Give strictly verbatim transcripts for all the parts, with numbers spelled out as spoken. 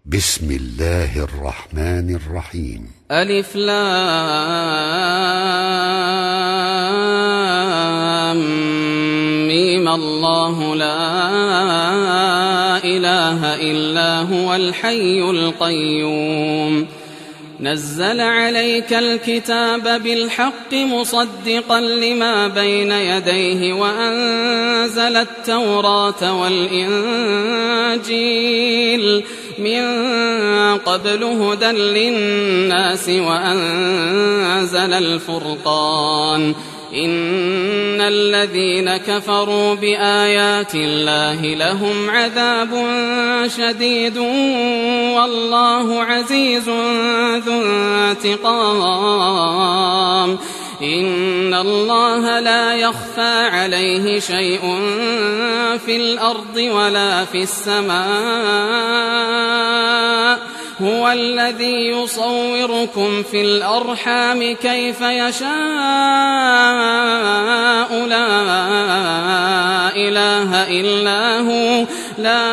بسم الله الرحمن الرحيم. ألف لام ميم. الله لا إله إلا هو الحي القيوم نزل عليك الكتاب بالحق مصدقا لما بين يديه وأنزل التوراة والإنجيل من قبل هدى للناس وأنزل الفرقان إن الذين كفروا بآيات الله لهم عذاب شديد والله عزيز ذو انتقام إن الله لا يخفى عليه شيء في الأرض ولا في السماء هو الذي يصوركم في الأرحام كيف يشاء لا إله إلا هو لا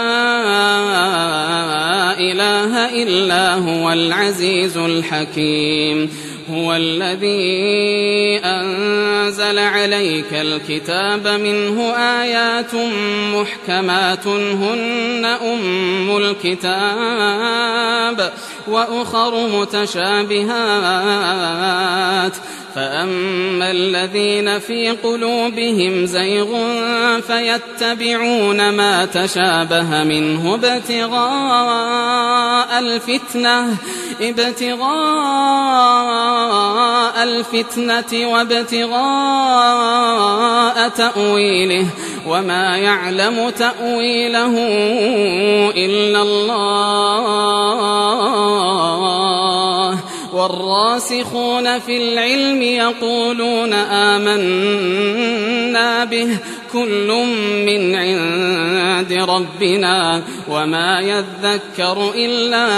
إله إلا هو العزيز الحكيم هو الذي أنزل عليك الكتاب منه آيات محكمات هن أم الكتاب وأخر متشابهات فأما الذين في قلوبهم زيغ فيتبعون ما تشابه منه ابتغاء الفتنة ابتغاء الفتنة وابتغاء تأويله وما يعلم تأويله إلا الله والراسخون في العلم يقولون آمنا به كل من عند ربنا وما يذكر إلا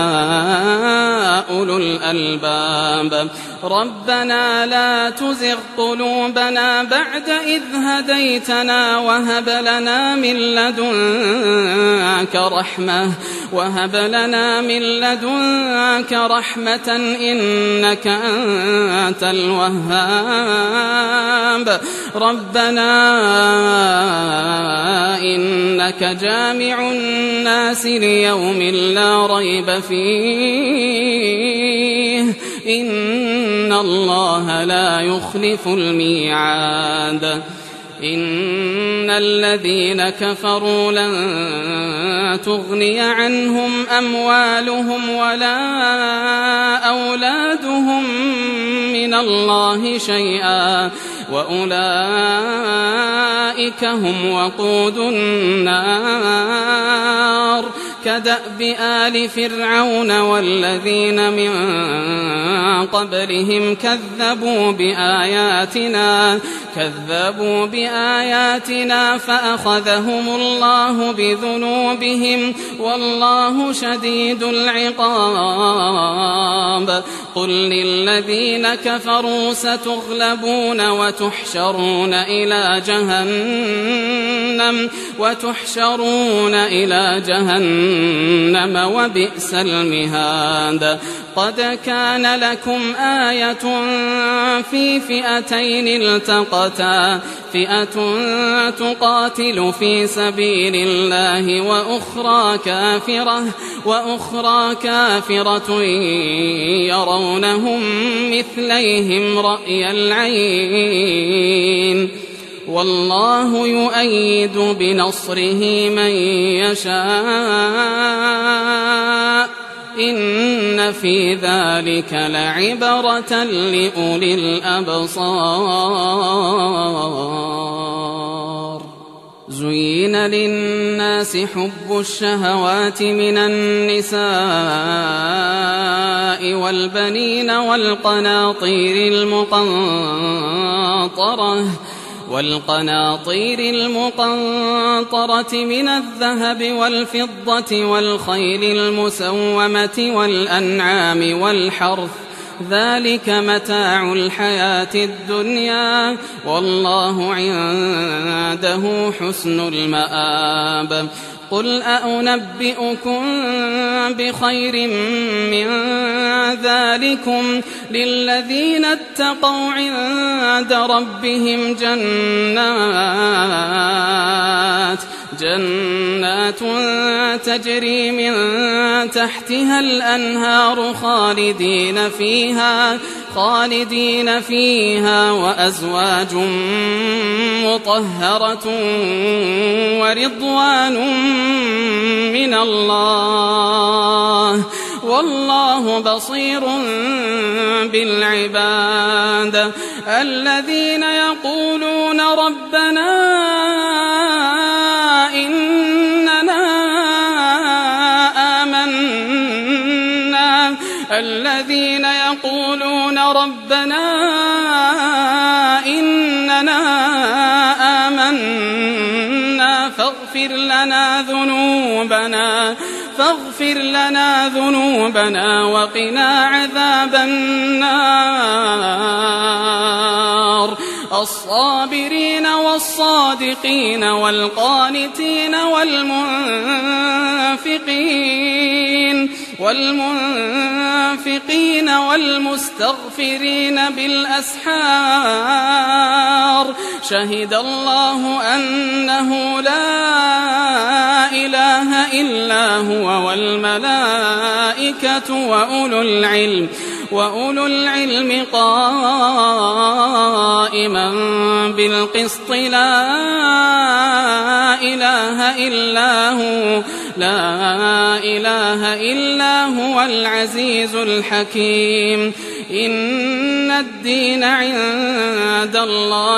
أولو الألباب ربنا لا تزغ قلوبنا بعد إذ هديتنا وهب لنا من لدنك رحمة وهب لنا من لدنك رحمة إنك أنت الوهاب ربنا إنك جامع الناس ليوم لا ريب فيه إن الله لا يخلف الميعاد إن الذين كفروا لن تغني عنهم أموالهم ولا أولادهم من الله شيئا وأولئك هم وقود النار كدأب آل فرعون والذين من قبلهم كذبوا بآياتنا كذبوا بآياتنا فأخذهم الله بذنوبهم والله شديد العقاب قل للذين كفروا ستغلبون وتحشرون إلى جهنم وتحشرون إلى جهنم وبئس المهاد قد كان لكم آية في فئتين التقتا فئة تقاتل في سبيل الله وأخرى كافرة وأخرى كافرة يرونهم مثليهم رأي العين والله يؤيد بنصره من يشاء إن في ذلك لعبرة لأولي الأبصار زين للناس حب الشهوات من النساء والبنين والقناطير المقنطرة والقناطير المقنطرة من الذهب والفضة والخيل المسومة والأنعام والحرث ذلك متاع الحياة الدنيا والله عنده حسن المآب قل أأنبئكم بخير من ذلكم للذين اتقوا عند ربهم جنات جنات تجري من تحتها الأنهار خالدين فيها خالدين فيها وأزواج مطهرة ورضوان من الله والله بصير بالعباد الذين يقولون ربنا إننا آمنا الذين يقولون ربنا إننا آمنا فاغفر لنا ذنوبنا فاغفر لنا ذنوبنا وقنا عذاب النار الصابرين والصادقين والقانتين والمنفقين والمنفقين والمستغفرين بالأسحار شهد الله أنه لا إله إلا هو والملائكة وأولو العلم وأولو العلم قائما بالقسط لا إله إلا هو لا إله إلا هو العزيز الحكيم إن الدين عند الله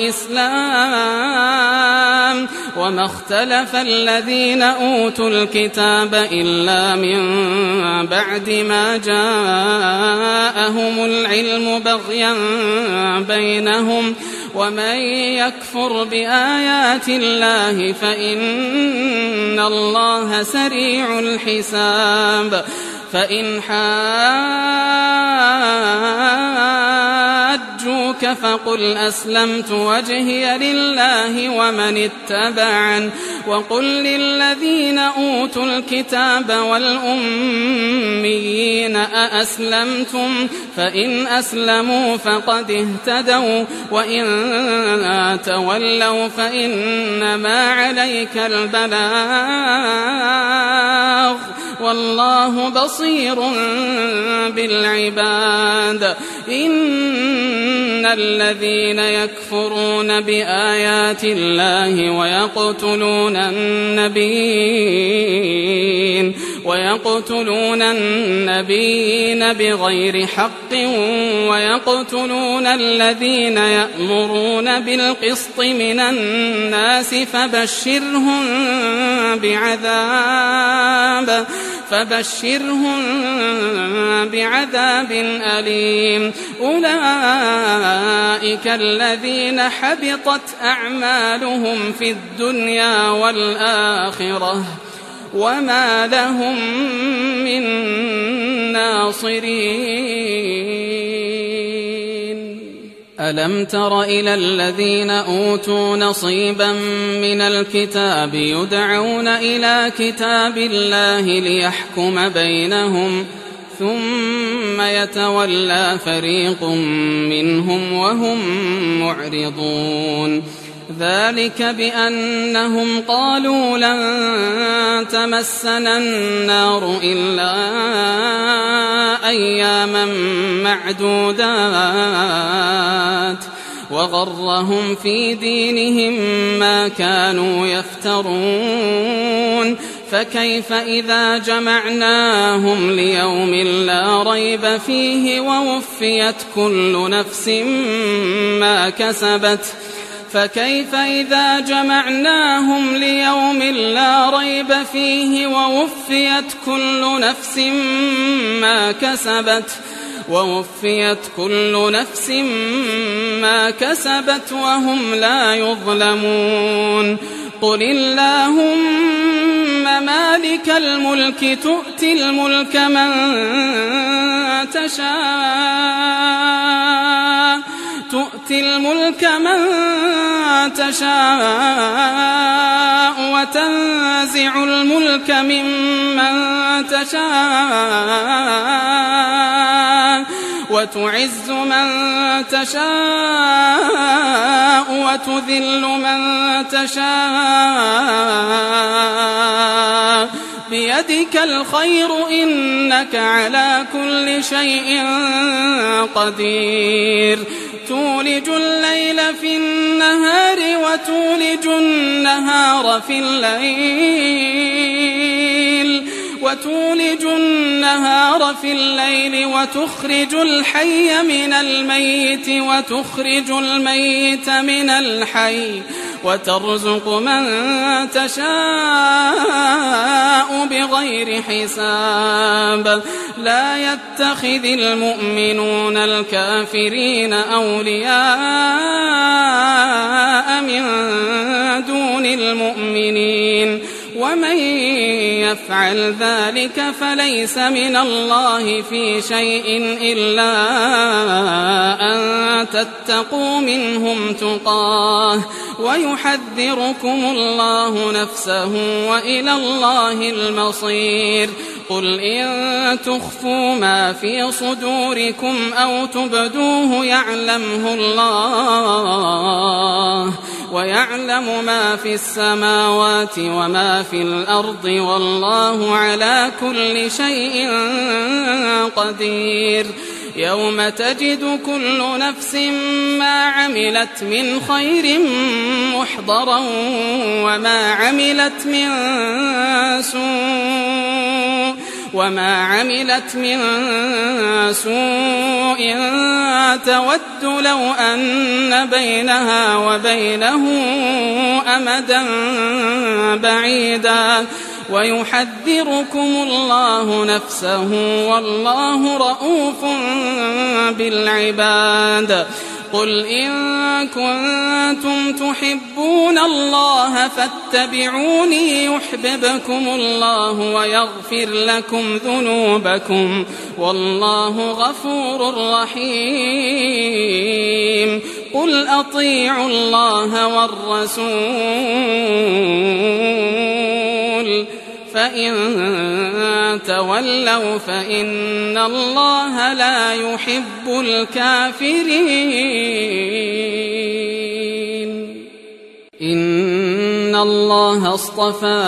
الإسلام وما اختلف الذين أوتوا الكتاب إلا من بعد ما جاءهم العلم بغيا بينهم ومن يكفر بآيات الله فإن الله سريع الحساب فإن حاجوك فقل أسلمت وجهي لله ومن اتبعن وقل للذين أوتوا الكتاب والأميين أأسلمتم فإن أسلموا فقد اهتدوا وإن تولوا فإنما عليك البلاغ والله بصير بالعباد إن الذين يكفرون بآيات الله ويقتلون النبيين ويقتلون النبيين بغير حق ويقتلون الذين يأمرون بالقسط من الناس فبشرهم بعذاب فبشرهم بعذاب أليم أولئك الذين حبطت أعمالهم في الدنيا والآخرة وما لهم من ناصرين ألم تر إلى الذين أوتوا نصيبا من الكتاب يدعون إلى كتاب الله ليحكم بينهم ثم يتولى فريق منهم وهم معرضون ذلك بأنهم قالوا لن تمسنا النار إلا أياما معدودات وغرهم في دينهم ما كانوا يفترون فكيف إذا جمعناهم ليوم لا ريب فيه ووفيت كل نفس ما كسبت فكيف إذا جمعناهم ليوم لا ريب فيه ووفيت كل نفس ما كسبت ووفيت كل نفس ما كسبت وهم لا يظلمون قل اللهم مالك الملك تؤتي الملك من تشاء تؤتي تؤتي الملك من تشاء وتنزع الملك ممن تشاء وتعز من تشاء وتذل من تشاء بيدك الخير إنك على كل شيء قدير تولج الليل في النهار وتولج النهار في الليل وتولج النهار في الليل وتخرج الحي من الميت وتخرج الميت من الحي وترزق من تشاء بغير حساب لا يتخذ المؤمنون الكافرين أولياء من دون المؤمنين ومن يفعل ذلك فليس من الله في شيء إلا أن تتقوا منهم تقاه ويحذركم الله نفسه وإلى الله المصير قل إن تخفوا ما في صدوركم أو تبدوه يعلمه الله ويعلم ما في السماوات وما في الأرض والله على كل شيء قدير يوم تجد كل نفس ما عملت من خير محضرا وما عملت من سوء وما عملت من سوء تود لو أن بينها وبينه أمدا بعيدا ويحذركم الله نفسه والله رؤوف بالعباد قل إن كنتم تحبون الله فاتبعوني يحببكم الله ويغفر لكم ذنوبكم والله غفور رحيم قل أطيعوا الله والرسول فإن تولوا فإن الله لا يحب الكافرين إن الله اصطفى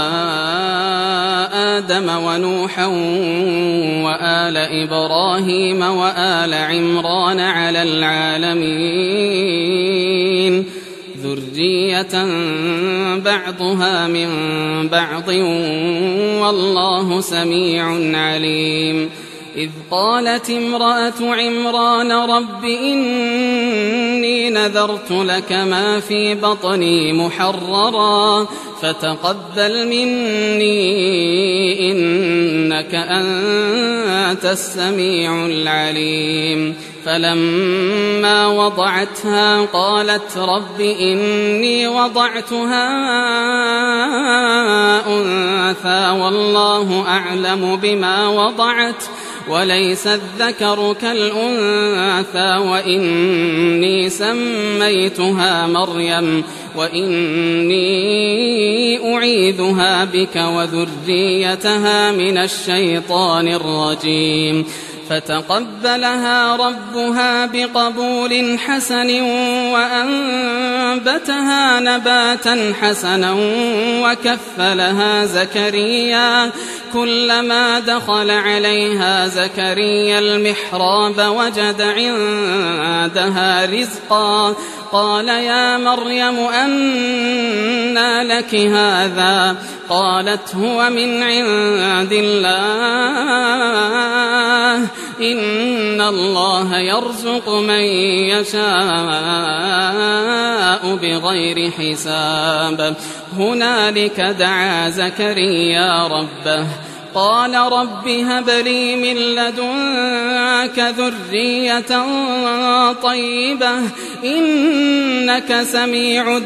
آدم ونوحا وآل إبراهيم وآل عمران على العالمين ذرية بعضها من بعض والله سميع عليم إذ قالت امرأة عمران رب إني نذرت لك ما في بطني محررا فتقبل مني إنك أنت السميع العليم فلما وضعتها قالت رب إني وضعتها أنثى والله أعلم بما وضعت وليس الذكر كالأنثى وإني سميتها مريم وإني أعيذها بك وذريتها من الشيطان الرجيم فتقبلها ربها بقبول حسن وأنبتها نباتا حسنا وكفلها زكريا كلما دخل عليها زكريا المحراب وجد عندها رزقا قال يا مريم أنى لك هذا قالت هو من عند الله إن الله يرزق من يشاء بغير حساب هنالك دعا زكريا ربه قال رب هب لي من لدنك ذرية طيبة إنك سميع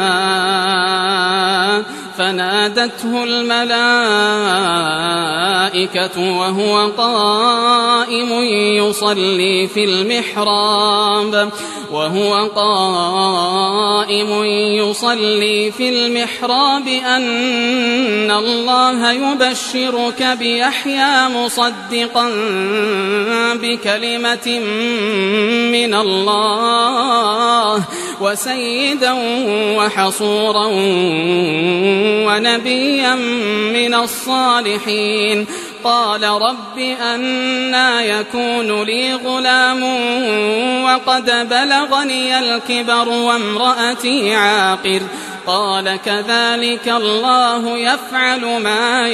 الدعاء فنادته الملائكة الملائكة وهو قائم يصلي في المحراب وهو قائم يصلي في المحراب أن الله يبشرك بيحيى مصدقا بكلمة من الله وسيدا وحصورا ونبيا من الصالحين. قال رب أنى يكون لي غلام وقد بلغني الكبر وامرأتي عاقر قال كذلك الله يفعل ما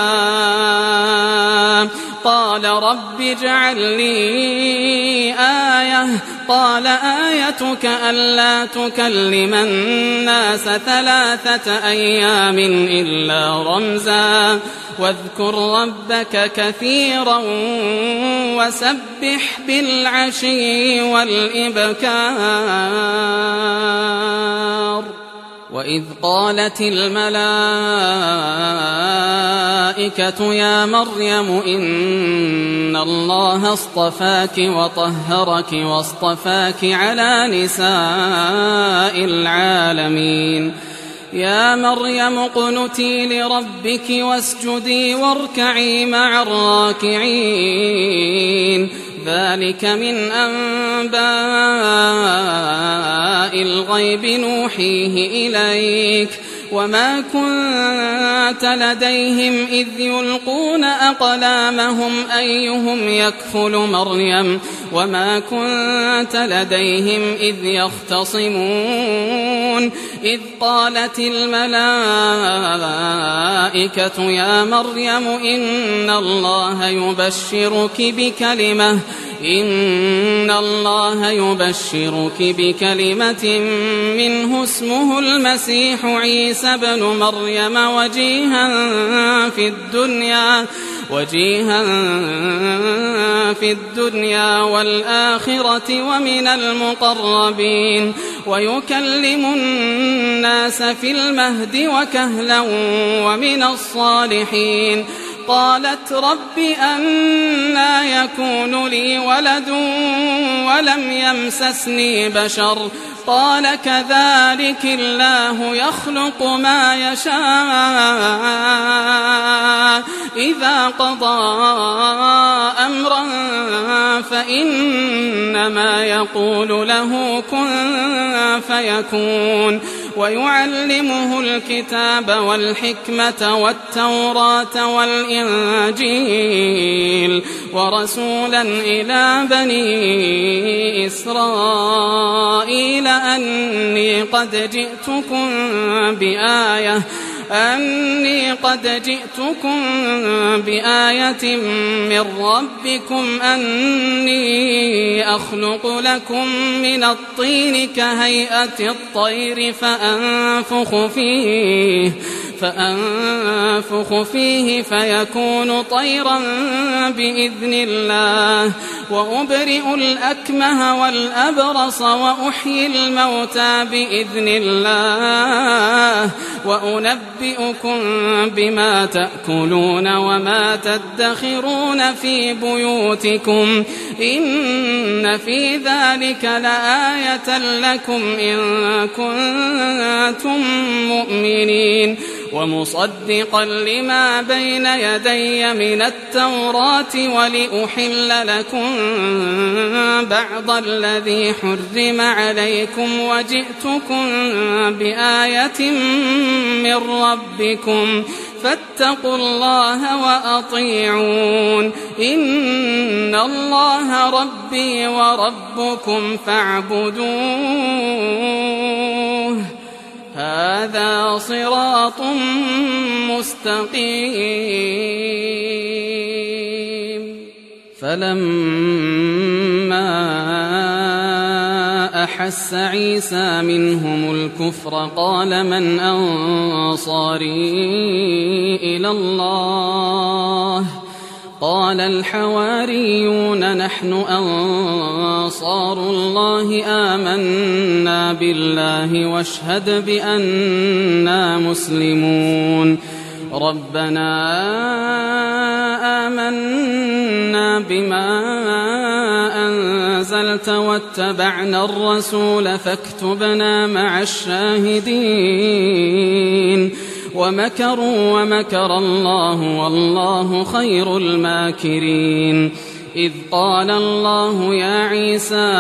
يشاء. قال رب اجعل لي آية قال آيتك ألا تكلم الناس ثلاثة أيام إلا رمزا واذكر ربك كثيرا وسبح بالعشي والإبكار. وإذ قالت الملائكة يا مريم إن الله اصطفاك وطهرك واصطفاك على نساء العالمين. يا مريم اقنتي لربك واسجدي واركعي مع الراكعين. ذلك من أنباء الغيب نوحيه إليك وما كنت لديهم إذ يلقون أقلامهم أيهم يكفل مريم وما كنت لديهم إذ يختصمون. إذ قالت الملائكة يا مريم إن الله يبشرك بكلمة إن الله يبشرك بكلمة منه اسمه المسيح عيسى بن مريم وجيها في الدنيا وجيها في الدنيا والآخرة ومن المقربين ويكلم الناس في المهد وكهلا ومن الصالحين. قالت رب أنى يكون لي ولد ولم يمسسني بشر قال كذلك الله يخلق ما يشاء إذا قضى أمرا فإنما يقول له كن فيكون. ويعلمه الكتاب والحكمة والتوراة والإنجيل ورسولا إلى بني إسرائيل أني قد جئتكم بآية أني قد جئتكم بآية من ربكم أني أخلق لكم من الطين كهيئة الطير فأنفخ فيه فأنفخ فيه فيكون طيرا بإذن الله وأبرئ الأكمه والأبرص وأحيي الموتى بإذن الله وأنبئكم بما تأكلون وما تدخرون في بيوتكم إن في ذلك لآية لكم إن كنتم مؤمنين. ومصدقا لما بين يدي من التوراة ولأحل لكم بعض الذي حرم عليكم وجئتكم بآية من ربكم فاتقوا الله وأطيعون إن الله ربي وربكم فاعبدوه هذا صراط مستقيم. فلما أحس عيسى منهم الكفر قال من أنصاري إلى الله قال الحواريون نحن أنصار الله آمنا بالله واشهد بأننا مسلمون. ربنا بما أنزلت واتبعنا الرسول فاكتبنا مع الشاهدين ومكروا ومكر الله والله خير الماكرين إذ قال الله يا عيسى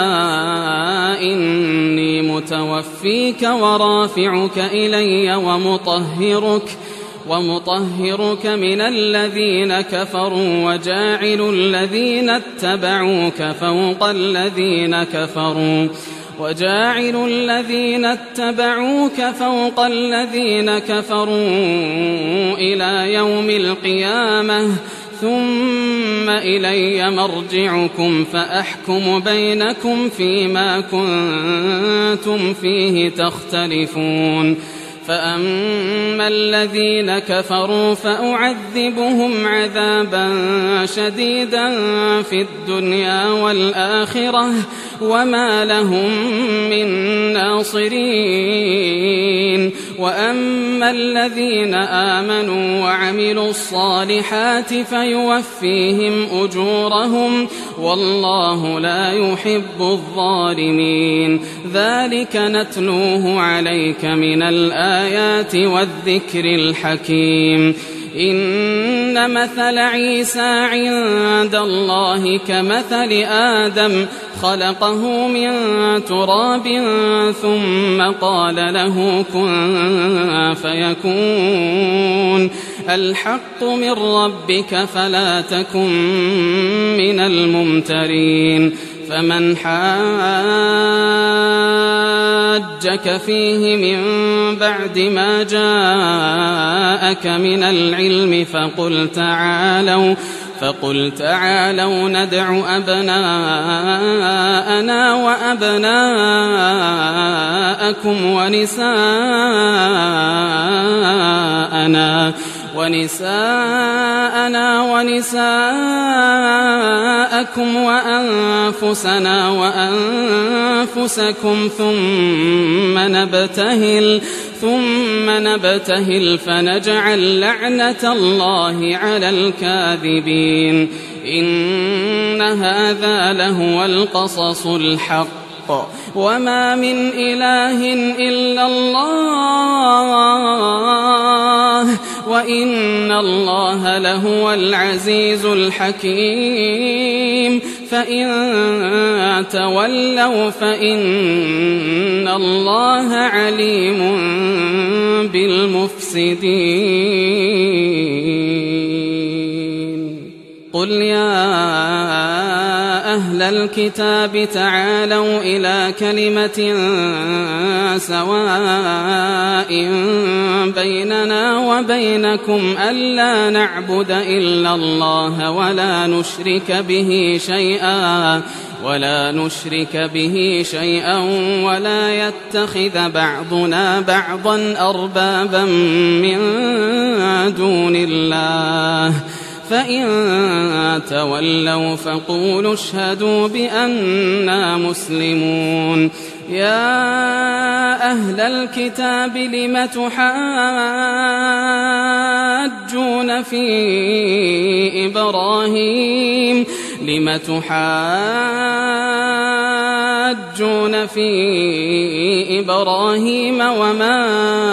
إني متوفيك ورافعك إلي ومطهرك ومطهرك من الذين كفروا وجاعل الذين اتبعوك فوق الذين كفروا وجاعل الذين اتبعوك فوق الذين كفروا إلى يوم القيامة ثم إلي مرجعكم فأحكم بينكم فيما كنتم فيه تختلفون فأما الذين كفروا فأعذبهم عذابا شديدا في الدنيا والآخرة وما لهم من ناصرين وأما الذين آمنوا وعملوا الصالحات فيوفيهم أجورهم والله لا يحب الظالمين ذلك نتلوه عليك من الآيات والذكر الحكيم إن مثل عيسى عند الله كمثل آدم خلقه من تراب ثم قال له كن فيكون الحق من ربك فلا تكن من الممترين فمن حاجك فيه من بعد ما جاءك من العلم فقل تعالوا فقل تعالوا ندع أبناءنا وأبناءكم ونساءنا ونساءنا ونساءكم وأنفسنا وأنفسكم ثم نبتهل ثم نبتهل فنجعل لعنة الله على الكاذبين إن هذا لهو القصص الحق وما من إله إلا الله وإن الله لهو العزيز الحكيم فإن تولوا فإن الله عليم بالمفسدين قل يا أهل الكتاب تعالوا إلى كلمة سواء بيننا وبينكم ألا نعبد إلا الله ولا نشرك به شيئا ولا نشرك به شيئا ولا يتخذ بعضنا بعضا أربابا من دون الله فإن تولوا فقولوا اشهدوا بأننا مسلمون يا أهل الكتاب لم تحاجون في إبراهيم لم تحاجون في إبراهيم وما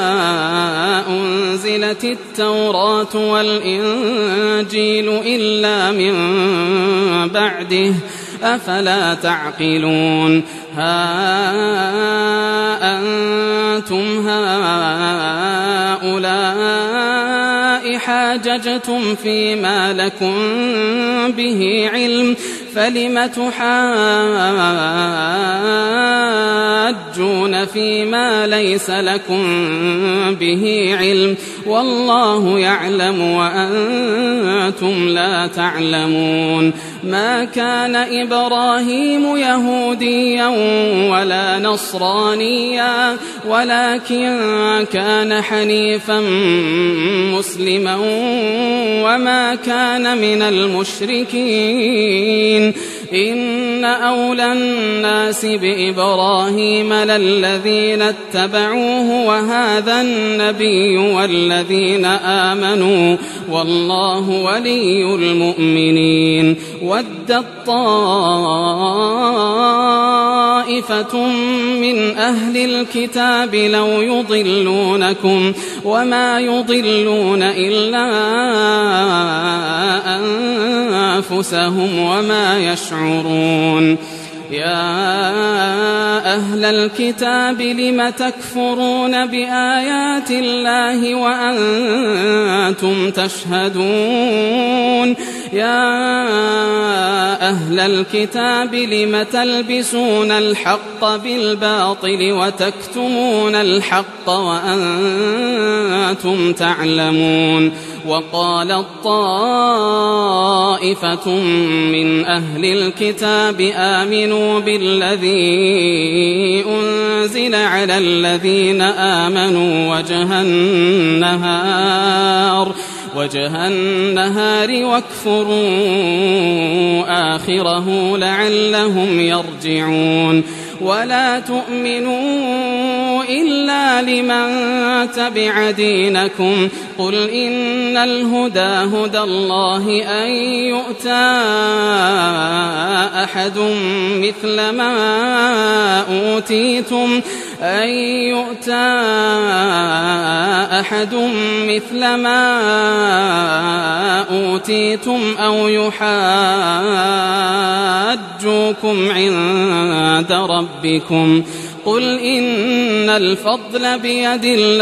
أنزلت التوراة والإنجيل إلا من بعده أفلا تعقلون ها أنتم هؤلاء حاججتم فيما لكم به علم فلم تحاجون فيما ليس لكم به علم والله يعلم وأنتم لا تعلمون ما كان إبراهيم يهوديا ولا نصرانيا ولكن كان حنيفا مسلما وما كان من المشركين إن أولى الناس بإبراهيم للذين اتبعوه وهذا النبي والذين آمنوا والله ولي المؤمنين. ودت طائفة من أهل الكتاب لو يضلونكم وما يضلون إلا أنفسهم وما يشعرون. يا أهل الكتاب لم تكفرون بآيات الله وأنتم تشهدون. يا أهل الكتاب لم تلبسون الحق بالباطل وتكتمون الحق وأنتم تعلمون. وقالت طائفة من أهل الكتاب آمنوا بالذي أنزل على الذين آمنوا وجه النهار وجه النهار واكفروا آخره لعلهم يرجعون. ولا تؤمنوا إلا لمن تبع دينكم قل إن الهدى هدى الله أن يؤتى أحد مثل ما أوتيتم أن يؤتى أحد مثل ما أوتيتم أو يحاجوكم عند ربكم قل إن الفضل بيد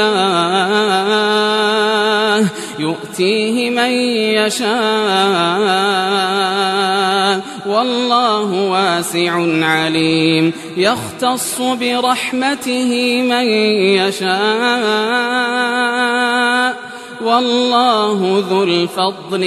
الله يؤتيه من يشاء والله واسع عليم. يختص برحمته من يشاء والله ذو الفضل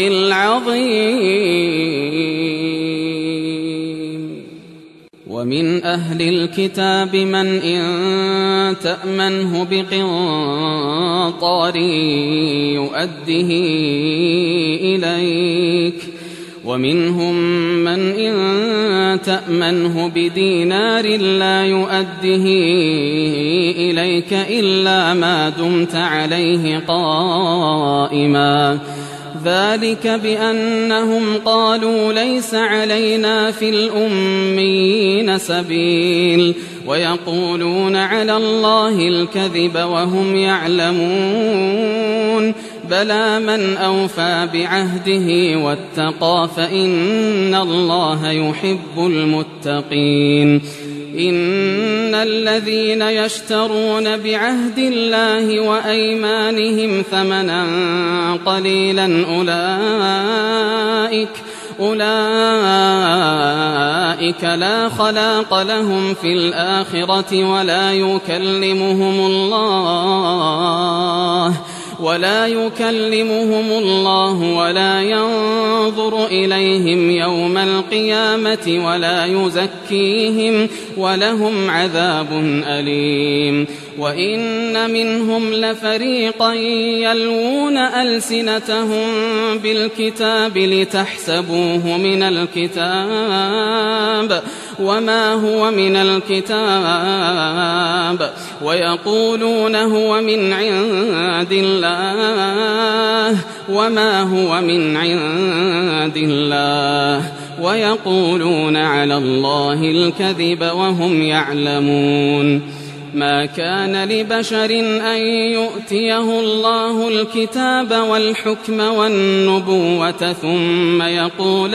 العظيم. ومن أهل الكتاب من إن تأمنه بقنطار يؤده إليك ومنهم من إن تأمنه بدينار لا يؤده إليك إلا ما دمت عليه قائما ذلك بأنهم قالوا ليس علينا في الأميين سبيل ويقولون على الله الكذب وهم يعلمون. بلى من أوفى بعهده واتقى فإن الله يحب المتقين. إن الذين يشترون بعهد الله وأيمانهم ثمنا قليلا أولئك أولئك لا خلاق لهم في الآخرة ولا يكلمهم الله ولا يكلمهم الله ولا ينظر إليهم يوم القيامة ولا يزكيهم ولهم عذاب أليم. وإن منهم لفريقا يلوون ألسنتهم بالكتاب لتحسبوه من الكتاب وما هو من الكتاب ويقولون هو من عند الله وما هو من عند الله ويقولون على الله الكذب وهم يعلمون. ما كان لبشر أن يؤتيه الله الكتاب والحكم والنبوة ثم يقول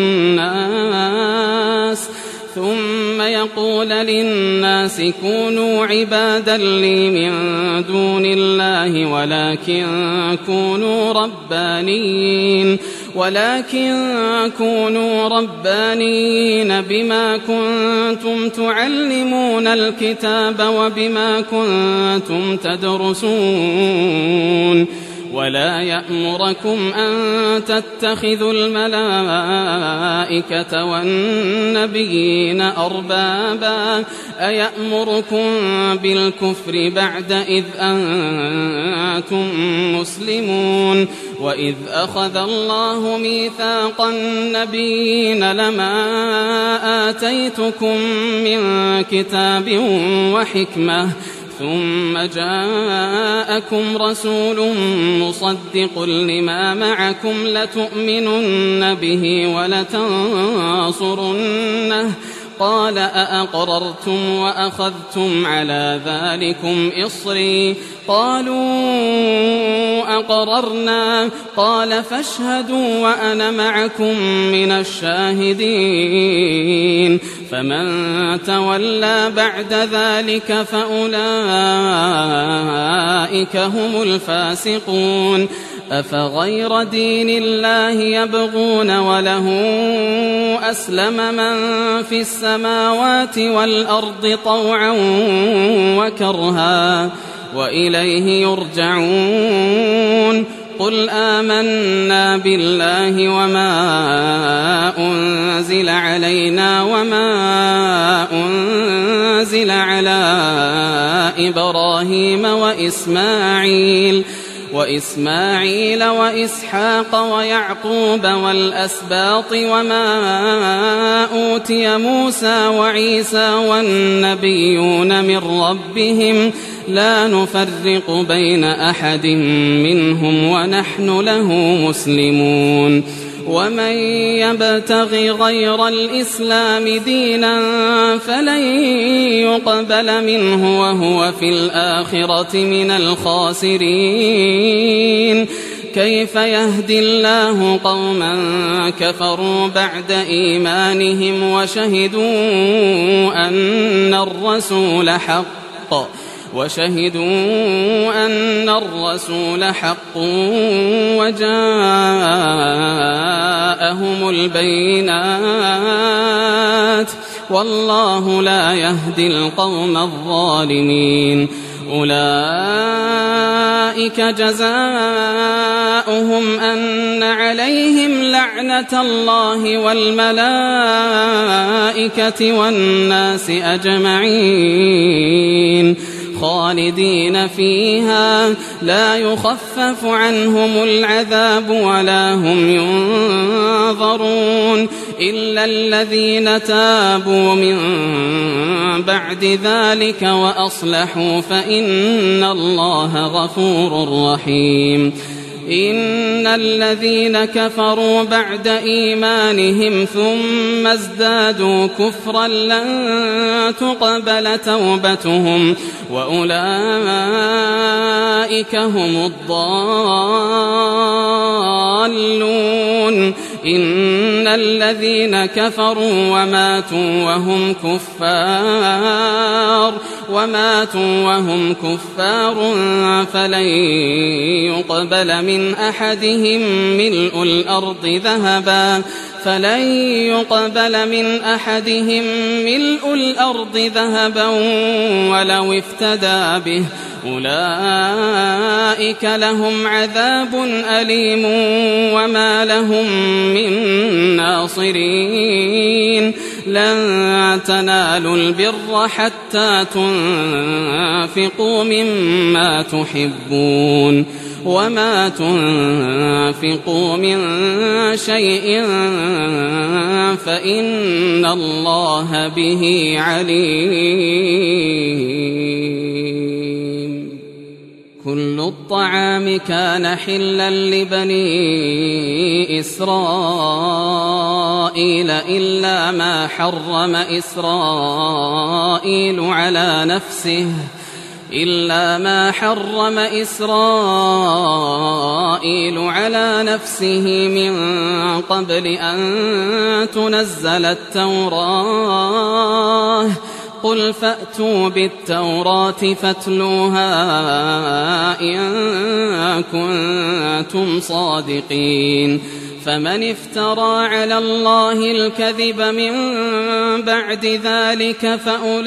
للناس ثم يقول للناس كونوا عبادا لي من دون الله ولكن كونوا ربانيين ولكن كونوا ربانيين بما كنتم تعلمون الكتاب وبما كنتم تدرسون ولا يأمركم أن تتخذوا الملائكة والنبيين أربابا أيأمركم بالكفر بعد إذ أنتم مسلمون وإذ أخذ الله ميثاق النبيين لما آتيتكم من كتاب وحكمة ثم جاءكم رسول مصدق لما معكم لتؤمنن به ولتنصرنه قال أأقررتم وأخذتم على ذلكم إصري قالوا أقررنا قال فاشهدوا وأنا معكم من الشاهدين فمن تولى بعد ذلك فأولئك هم الفاسقون أفغير دين الله يبغون وله أسلم من في السماوات والأرض طوعا وكرها وإليه يرجعون قل آمنا بالله وما أنزل علينا وما أنزل على إبراهيم وإسماعيل وإسماعيل وإسحاق ويعقوب والأسباط وما أوتي موسى وعيسى والنبيون من ربهم لا نفرق بين أحد منهم ونحن له مسلمون ومن يبتغ غير الإسلام دينا فلن يقبل منه وهو في الآخرة من الخاسرين كيف يهدي الله قوما كفروا بعد إيمانهم وشهدوا أن الرسول حق وشهدوا أن الرسول حق وجاءهم البينات والله لا يهدي القوم الظالمين أولئك جزاؤهم أن عليهم لعنة الله والملائكة والناس أجمعين خالدين فيها لا يخفف عنهم العذاب ولا هم ينظرون إلا الذين تابوا من بعد ذلك وأصلحوا فإن الله غفور رحيم إن الذين كفروا بعد إيمانهم ثم ازدادوا كفرا لن تقبل توبتهم وأولئك هم الضالون إن الذين كفروا وماتوا وهم كفار وماتوا وهم كفار فلن يقبل من أحدهم ملء الأرض ذهبا فلن يقبل من أحدهم ملء الأرض ذهبا ولو افتدى به أولئك لهم عذاب أليم وما لهم من ناصرين لن تنالوا البر حتى تنفقوا مما تحبون وما تنفقوا من شيء فإن الله به عليم كل الطعام كان حلا لبني إسرائيل إلا ما حرم إسرائيل على نفسه إلا ما حرم إسرائيل على نفسه من قبل أن تنزل التوراة قل فأتوا بالتوراة فاتلوها إن كنتم صادقين فمن افترى على الله الكذب من بعد ذلك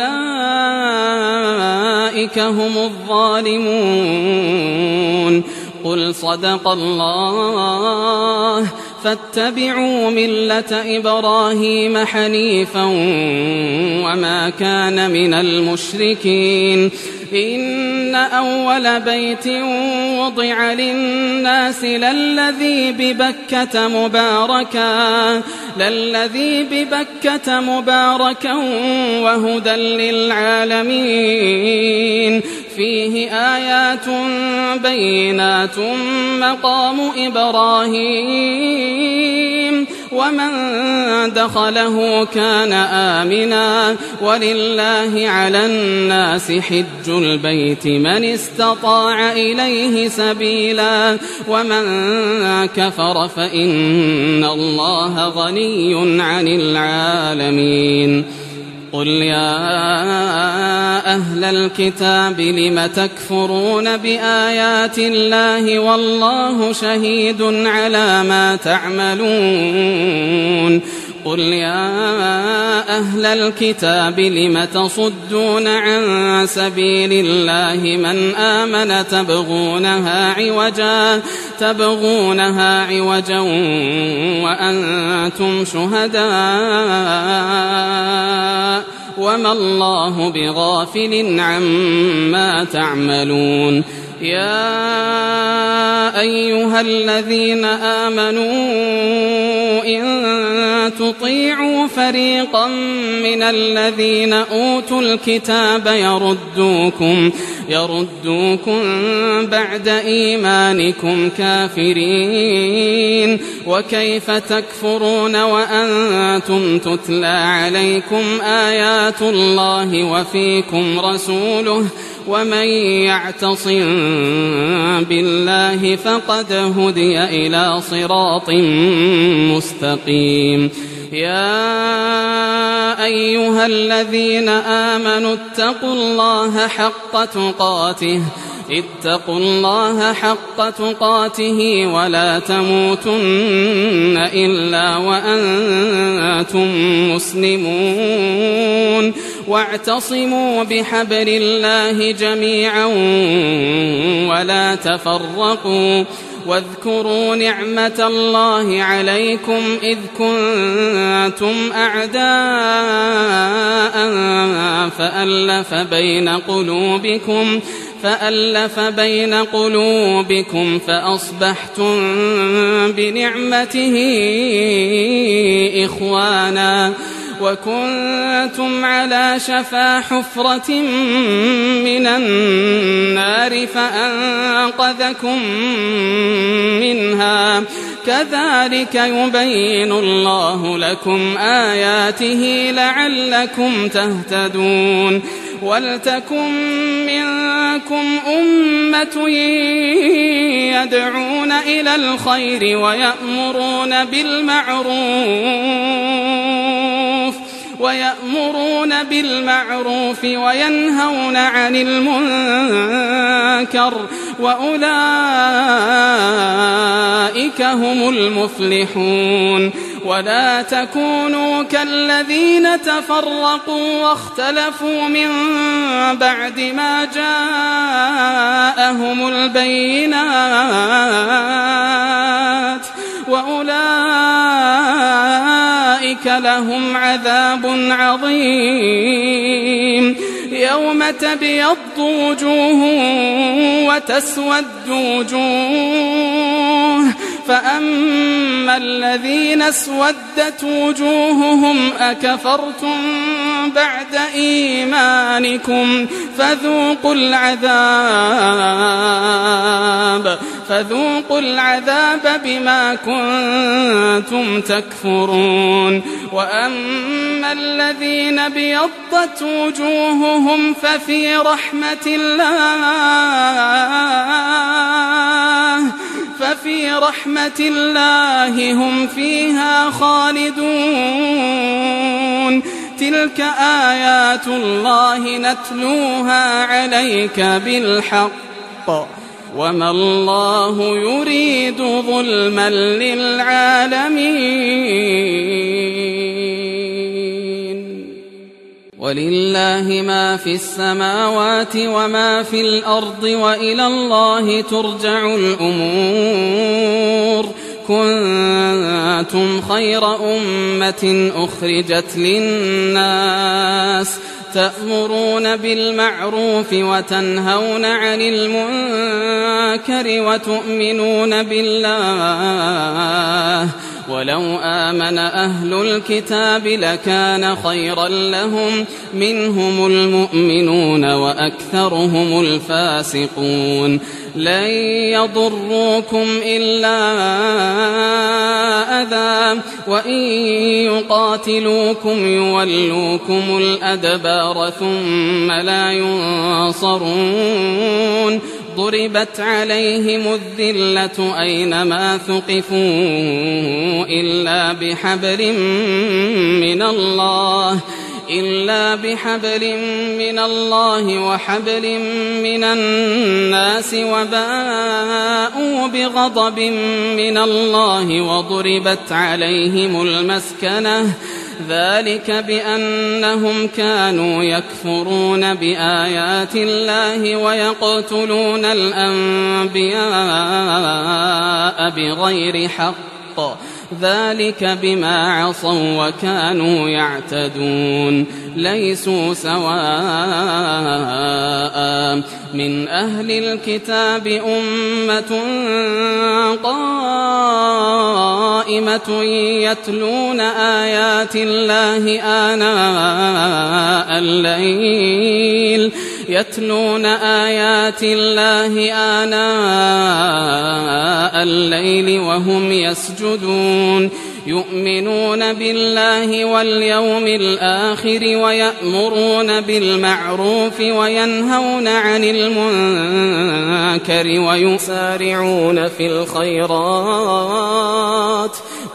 فأولئك هم الظالمون قل صدق الله فاتبعوا ملة إبراهيم حنيفا وما كان من المشركين إن أول بيت وضع للناس للذي ببكة مباركا للذي ببكة مباركا وهدى للعالمين فيه آيات بينات مقام إبراهيم ومن دخله كان آمنا ولله على الناس حج البيت من استطاع إليه سبيلا ومن كفر فإن الله غني عن العالمين قل يا أهل الكتاب لم تكفرون بآيات الله والله شهيد على ما تعملون قل يا أهل الكتاب لم تصدون عن سبيل الله من آمن تبغونها عوجا تبغونها عوجا وأنتم شهداء وما الله بغافل عما تعملون يا أيها الذين آمنوا إن تطيعوا فريقا من الذين أوتوا الكتاب يردوكم يردوكم بعد إيمانكم كافرين وكيف تكفرون وأنتم تتلى عليكم آيات الله وفيكم رسوله ومن يعتصم بالله فقد هدي إلى صراط مستقيم يا أيها الذين آمنوا اتقوا الله حق تقاته اتقوا الله حق تقاته ولا تموتن إلا وأنتم مسلمون واعتصموا بحبل الله جميعا ولا تفرقوا واذكروا نعمة الله عليكم إذ كنتم أعداء فألف بين قلوبكم فألف بين قلوبكم فأصبحتم بنعمته إخوانا وكنتم على شفا حفرة من النار فأنقذكم منها كذلك يبين الله لكم آياته لعلكم تهتدون ولتكن منكم أمة يدعون إلى الخير ويأمرون بالمعروف ويأمرون بالمعروف وينهون عن المنكر وأولئك هم المفلحون ولا تكونوا كالذين تفرقوا واختلفوا من بعد ما جاءهم البينات وأولئك لهم عذاب عظيم يوم تبيض وجوه وتسود وجوه فأما الذين اسودت وجوههم أكفرتم بعد إيمانكم فذوقوا العذاب فذوقوا العذاب بما كنتم تكفرون وأما الذين ابيضت وجوههم ففي رحمة الله ففي رحمة الله هم فيها خالدون تلك آيات الله نتلوها عليك بالحق وما الله يريد ظلما للعالمين ولله ما في السماوات وما في الأرض وإلى الله ترجع الأمور. كنتم خير أمة أخرجت للناس تأمرون بالمعروف وتنهون عن المنكر وتؤمنون بالله ولو آمن أهل الكتاب لكان خيرا لهم منهم المؤمنون وأكثرهم الفاسقون. لن يضروكم إلا أذى وإن يقاتلوكم يولوكم الأدبار ثم لا ينصرون. ضربت عليهم الذلة أينما ثقفوا إلا بحبل من الله إلا بحبل من الله وحبل من الناس وباءوا بغضب من الله وضربت عليهم المسكنة ذلك بأنهم كانوا يكفرون بآيات الله ويقتلون الأنبياء بغير حق ذلك بما عصوا وكانوا يعتدون. ليسوا سواء من أهل الكتاب أمة قائمة يتلون آيات الله آناء الليل يتلون آيات الله آناء الليل وهم يسجدون يؤمنون بالله واليوم الآخر ويأمرون بالمعروف وينهون عن المنكر ويسارعون في الخيرات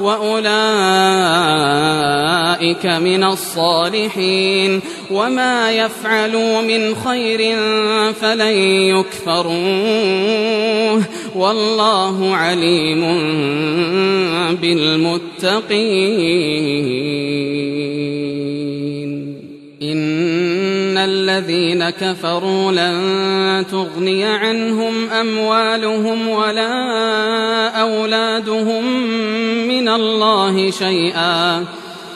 وأولئك من الصالحين وما يفعلوا من خير فلن يكفروه والله عليم بالمتقين. إن الذين كفروا لن تغني عنهم أموالهم ولا أولادهم من الله شيئا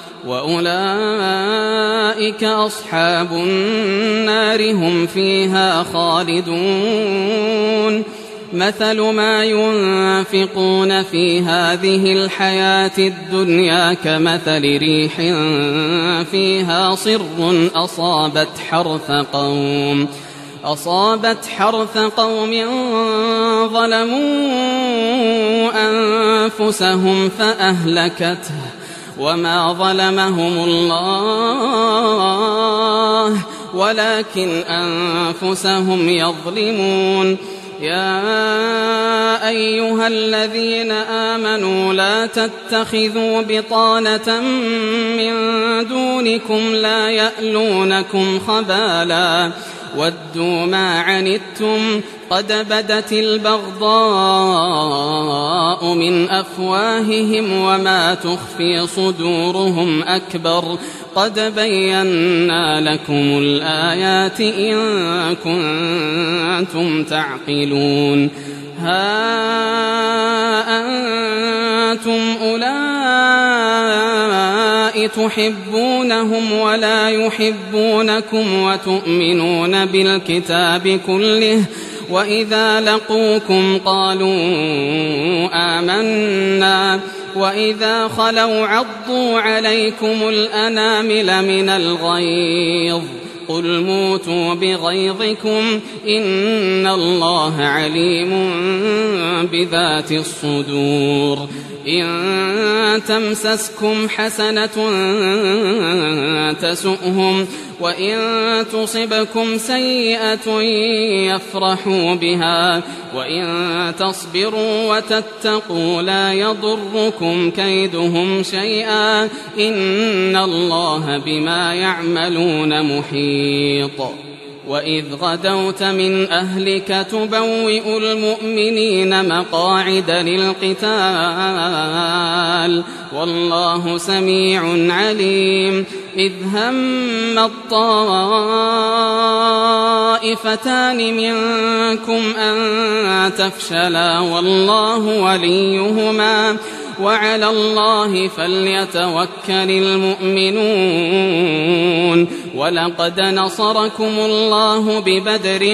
وأولئك أصحاب النار هم فيها خالدون. مثل ما ينفقون في هذه الحياة الدنيا كمثل ريح فيها صر أصابت حرث قوم أصابت حرث قوم ظلموا أنفسهم فأهلكته وما ظلمهم الله ولكن أنفسهم يظلمون. يا أيها الذين آمنوا لا تتخذوا بطانة من دونكم لا يألونكم خبالا ودوا ما عنتم قد بدت البغضاء من أفواههم وما تخفي صدورهم أكبر قد بينا لكم الآيات إن كنتم تعقلون. ها أنتم أولئك تحبونهم ولا يحبونكم وتؤمنون بالكتاب كله وإذا لقوكم قالوا آمنا وإذا خلوا عضوا عليكم الأنامل من الغيظ قل موتوا بغيظكم إن الله عليم بذات الصدور. إن تمسسكم حسنة تسؤهم وإن تصبكم سيئة يفرحوا بها وإن تصبروا وتتقوا لا يضركم كيدهم شيئا إن الله بما يعملون محيط. وإذ غدوت من أهلك تبوئ المؤمنين مقاعد للقتال والله سميع عليم إذ هم الطائفتان منكم أن تفشلا والله وليهما وعلى الله فليتوكل المؤمنون ولقد نصركم الله ببدر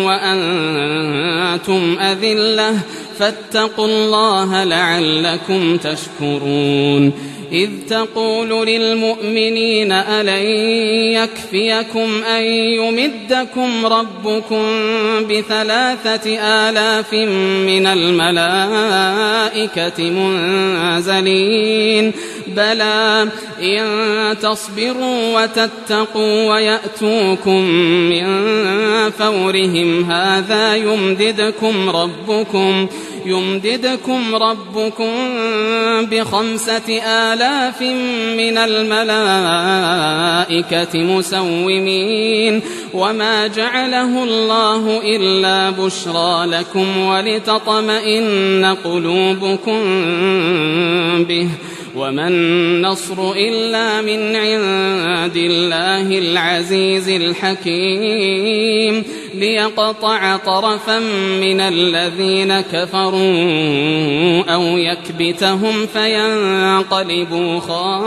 وأنتم أذلة فاتقوا الله لعلكم تشكرون إذ تقول للمؤمنين ألن يكفيكم أن يمدكم ربكم بثلاثة آلاف من الملائكة منزلين بلى إن تصبروا وتتقوا ويأتوكم من فورهم هذا يمددكم ربكم يمددكم ربكم بخمسة آلاف من الملائكة مسومين وما جعله الله إلا بشرى لكم ولتطمئن قلوبكم به وما النصر إلا من عند الله العزيز الحكيم ليقطع طرفا من الذين كفروا أو يكبتهم فينقلبوا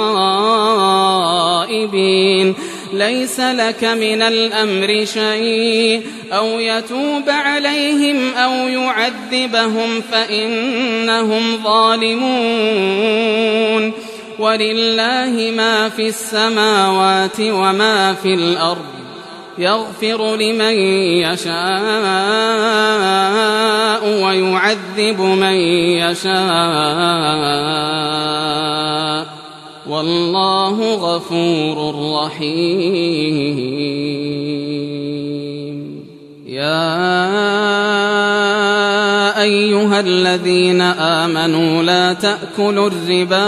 خائبين ليس لك من الأمر شيء أو يتوب عليهم أو يعذبهم فإنهم ظالمون ولله ما في السماوات وما في الأرض يغفر لمن يشاء ويعذب من يشاء والله غفور رحيم يا أيها الذين آمنوا لا تأكلوا الربا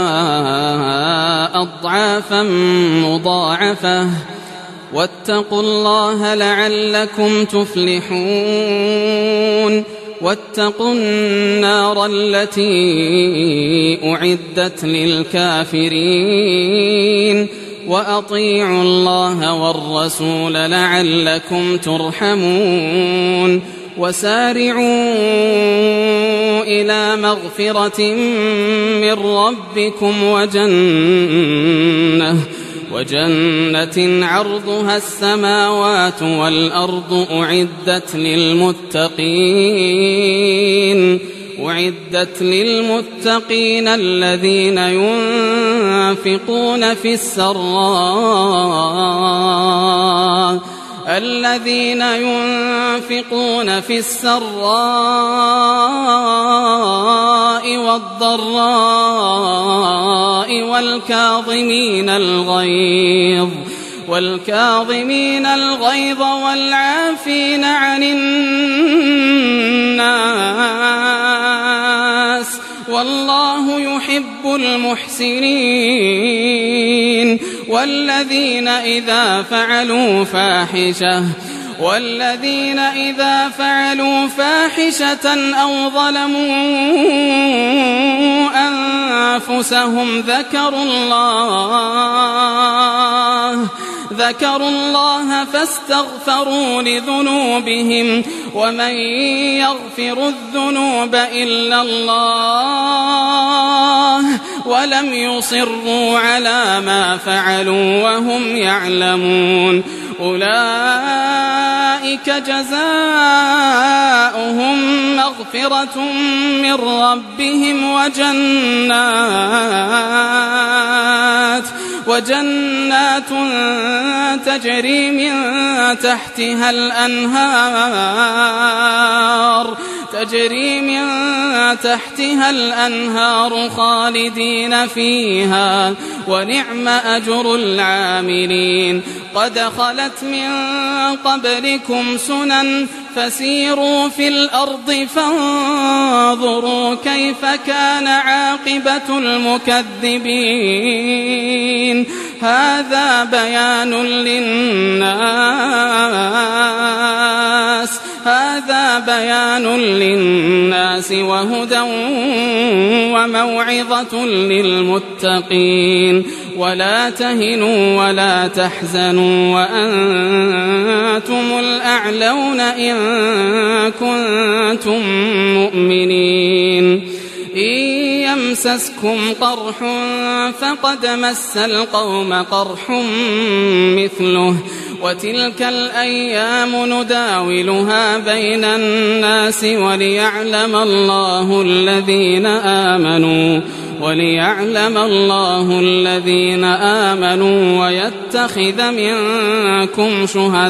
أضعافا مضاعفة واتقوا الله لعلكم تفلحون واتقوا النار التي أعدت للكافرين وأطيعوا الله والرسول لعلكم ترحمون وسارعوا إلى مغفرة من ربكم وجنة وجنة عرضها السماوات والأرض أعدت للمتقين أعدت للمتقين الذين ينفقون في السراء الذين ينفقون في السراء والضراء والكاظمين الغيظ والكاظمين الغيظ والعافين عن الناس والله يحب المحسنين والذين إذا فعلوا فاحشة والذين إذا فعلوا فاحشة أو ظلموا أنفسهم ذكروا الله ذكروا الله فاستغفروا لذنوبهم ومن يغفر الذنوب إلا الله ولم يصروا على ما فعلوا وهم يعلمون أولئك جزاؤهم مغفرة من ربهم وجنات وجنات تجري من تحتها الأنهار تجري من تحتها الأنهار خالدين فيها ونعم أجر العاملين. قد خلت من قبلكم سنن فسيروا في الأرض فانظروا كيف كان عاقبة المكذبين. هذا بيان للناس هذا بيان للناس وهدى وموعظة للمتقين. ولا تهنوا ولا تحزنوا وأنتم الأعلون إن كنتم مؤمنين. إن يمسسكم قرح فقد مس القوم قرح مثله وتلك الأيام نداولها بين الناس وليعلم الله الذين آمنوا وليعلم الله الذين آمنوا ويتخذ منكم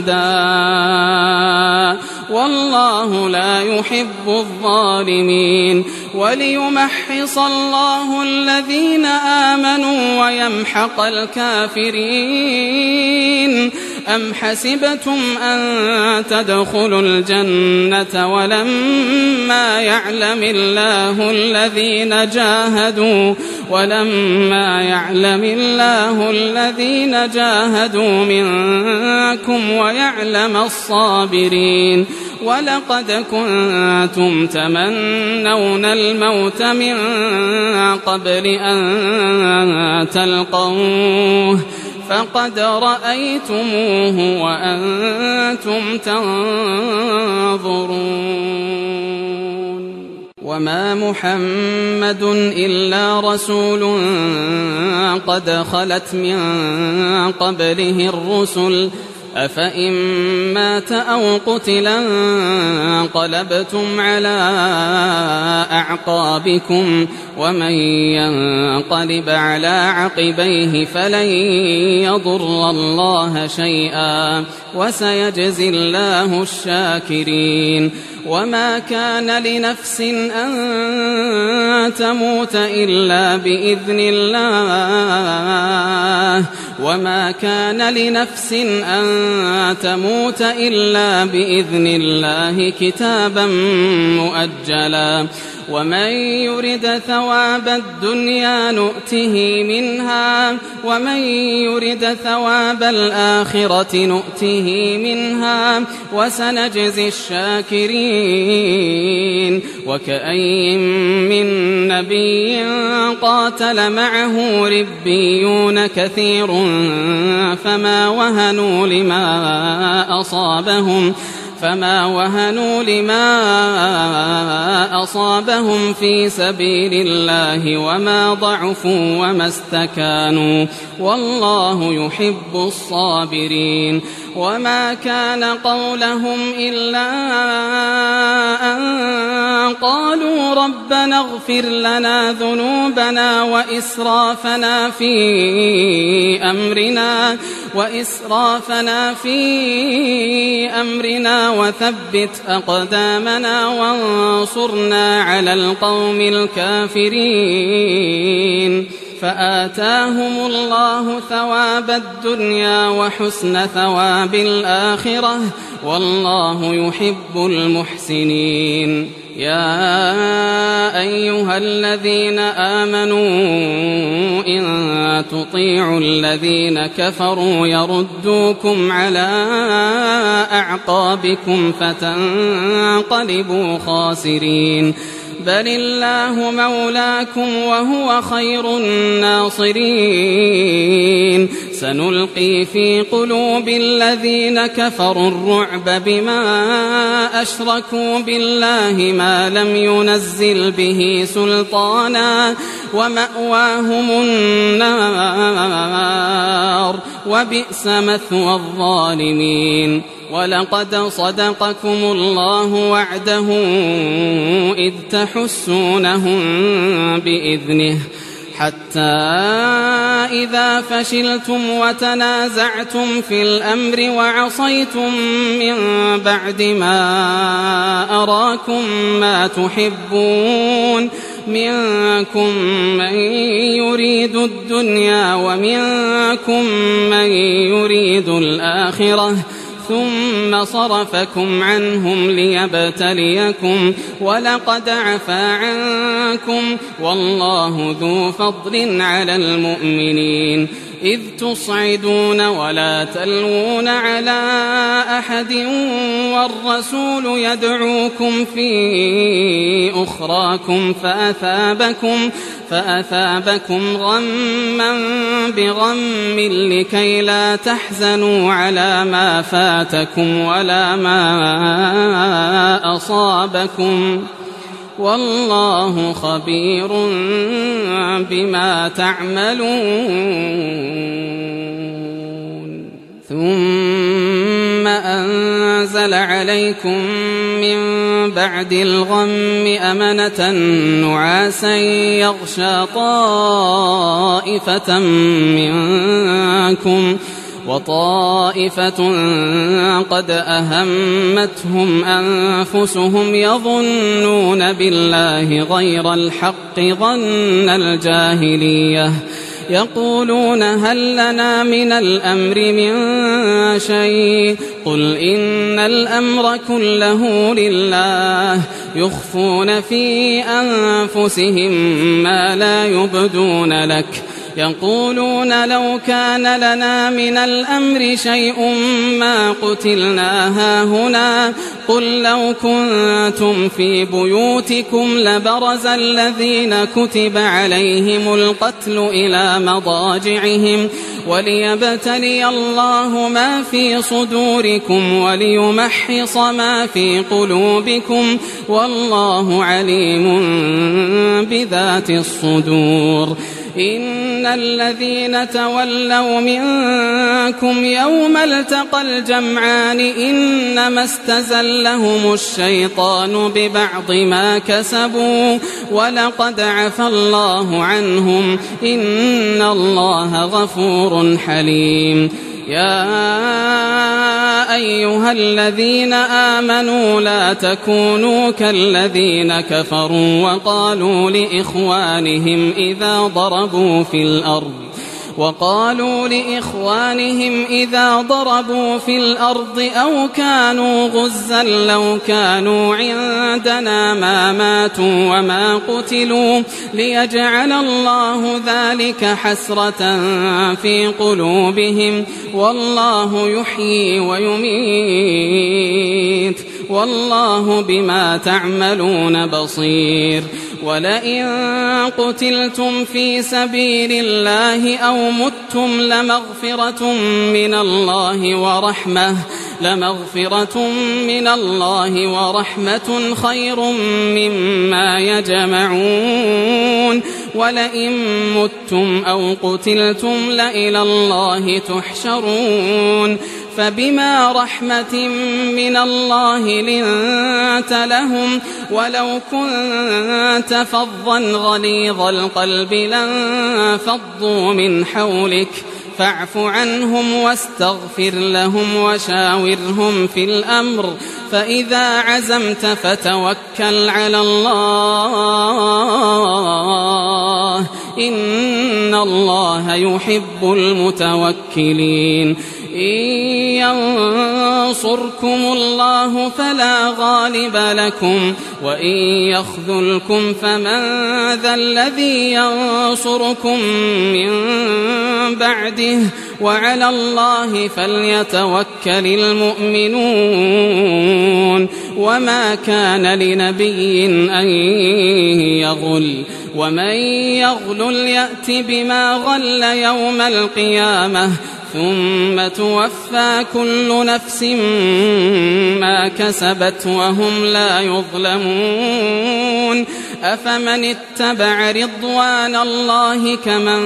شهداء والله لا يحب الظالمين. وليمحص الله الذين آمنوا ويمحق الكافرين. أم حسبتم أن تدخلوا الجنة ولما يعلم الله الذين جاهدوا ولما يعلم الله الذين جاهدوا منكم ويعلم الصابرين. ولقد كنتم تمنون الموت من قبل أن تلقوه فقد رأيتموه وأنتم تنظرون. وما محمد إلا رسول قد خلت من قبله الرسل أفإن مات أو قتلا انقلبتم على أعقابكم ومن ينقلب على عقبيه فلن يضر الله شيئا وسيجزي الله الشاكرين. وما كان لنفس أن تموت إلا بإذن الله وما كان لنفس أن تموت إلا بإذن الله كتابا مؤجلا. ومن يرد ثواب الدنيا نؤته منها ومن يرد ثواب الآخرة نؤته منها وسنجزي الشاكرين. وكأي من نبي قاتل معه ربيون كثير فما وهنوا لما أصابهم فما وهنوا لما أصابهم في سبيل الله وما ضعفوا وما استكانوا والله يحب الصابرين. وما كان قولهم إلا أن قالوا ربنا اغفر لنا ذنوبنا وإسرافنا في أمرنا وإسرافنا في أمرنا وثبت أقدامنا وانصرنا على القوم الكافرين. فآتاهم الله ثواب الدنيا وحسن ثواب الآخرة والله يحب المحسنين. يا أيها الذين آمنوا إن تطيعوا الذين كفروا يردوكم على أعقابكم فتنقلبوا خاسرين. بل الله مولاكم وهو خير الناصرين. سنلقي في قلوب الذين كفروا الرعب بما أشركوا بالله ما لم ينزل به سلطانا ومأواهم النار وبئس مثوى الظالمين. ولقد صدقكم الله وعده إذ تحسونهم بإذنه حتى إذا فشلتم وتنازعتم في الأمر وعصيتم من بعد ما أراكم ما تحبون منكم من يريد الدنيا ومنكم من يريد الآخرة ثم صرفكم عنهم ليبتليكم ولقد عفا عنكم والله ذو فضل على المؤمنين إذ تصعدون ولا تلوون على أحد والرسول يدعوكم في أخراكم فأثابكم, فأثابكم غما بغم لكي لا تحزنوا على ما فاتكم ولا ما أصابكم والله خبير بما تعملون ثم أنزل عليكم من بعد الغم أمنة نعاسا يغشى طائفة منكم وطائفة قد أهمتهم أنفسهم يظنون بالله غير الحق ظن الجاهلية يقولون هل لنا من الأمر من شيء قل إن الأمر كله لله يخفون في أنفسهم ما لا يبدون لك يقولون لو كان لنا من الأمر شيء ما قتلنا هاهنا قل لو كنتم في بيوتكم لبرز الذين كتب عليهم القتل إلى مضاجعهم وليبتلي الله ما في صدوركم وليمحص ما في قلوبكم والله عليم بذات الصدور إن الذين تولوا منكم يوم التقى الجمعان إنما استزلهم الشيطان ببعض ما كسبوا ولقد عفا الله عنهم إن الله غفور حليم يا أيها الذين آمنوا لا تكونوا كالذين كفروا وقالوا لإخوانهم إذا ضربوا في الأرض وقالوا لإخوانهم إذا ضربوا في الأرض أو كانوا غزا لو كانوا عندنا ما ماتوا وما قتلوا ليجعل الله ذلك حسرة في قلوبهم والله يحيي ويميت والله بما تعملون بصير ولئن قتلتم في سبيل الله أو متم لمغفرة من الله ورحمة لمغفرة من الله ورحمة خير مما يجمعون ولئن متم أو قتلتم لإلى الله تحشرون فبما رحمة من الله لنت لهم ولو كنت فظا غليظ القلب لانفضوا من حولك فاعف عنهم واستغفر لهم وشاورهم في الأمر فإذا عزمت فتوكل على الله إن الله يحب المتوكلين إن ينصركم الله فلا غالب لكم وإن يخذلكم فمن ذا الذي ينصركم من بعده وعلى الله فليتوكل المؤمنون وما كان لنبي أن يغل ومن يغلل يأت بما غل يوم القيامة ثم توفى كل نفس ما كسبت وهم لا يظلمون أفمن اتبع رضوان الله كمن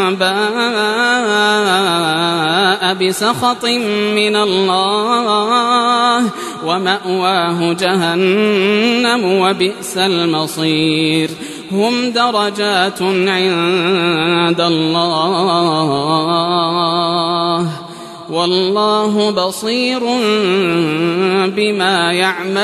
باء بسخط من الله ومأواه جهنم وبئس المصير هم درجات عند الله والله بصير بما